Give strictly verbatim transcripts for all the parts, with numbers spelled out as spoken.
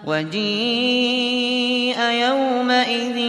وجيء يومئذ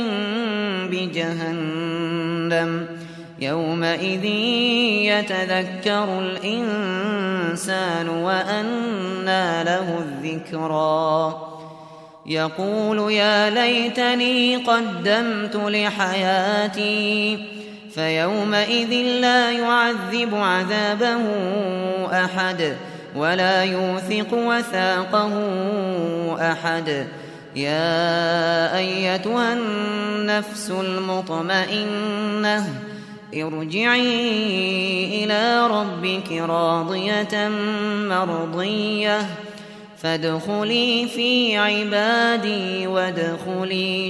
بجهنم يومئذ يتذكر الإنسان وأنى له الذكرى يقول يا ليتني قدمت لحياتي فيومئذ لا يعذب عذابه أحد ولا يوثق وثاقه أحد يا أيتها النفس المطمئنة ارجعي إلى ربك راضية مرضية فادخلي في عبادي وادخلي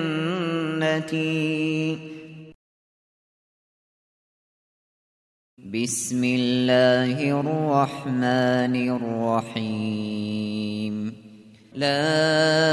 جنتي. بسم الله الرحمن الرحيم. لا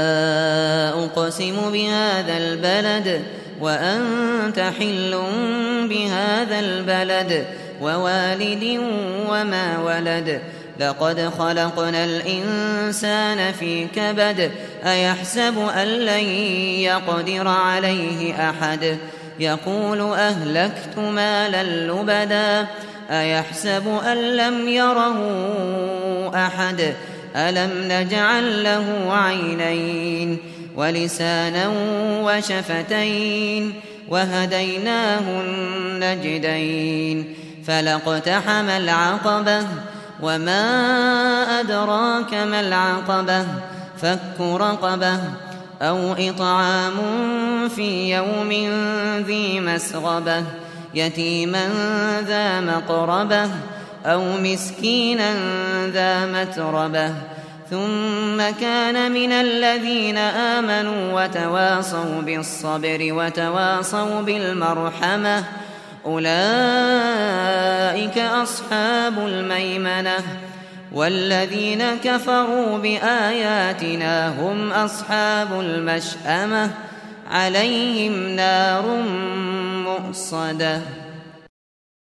أقسم بهذا البلد وأنت حل بهذا البلد ووالد وما ولد لقد خلقنا الإنسان في كبد أيحسب أن لن يقدر عليه أحد يقول أهلكت مالا لبدا أيحسب أن لم يره أحد ألم نجعل له عينين ولسانا وشفتين وهديناه النجدين فلاقتحم العقبة وما أدراك ما العقبة فك رقبة أو إطعام في يوم ذي مسغبة يتيما ذا مقربة أو مسكينا ذا متربة ثم كان من الذين آمنوا وتواصوا بالصبر وتواصوا بالمرحمة أولئك أصحاب الميمنة والذين كفروا بآياتنا هم أصحاب المشأمة عليهم نار مؤصدة.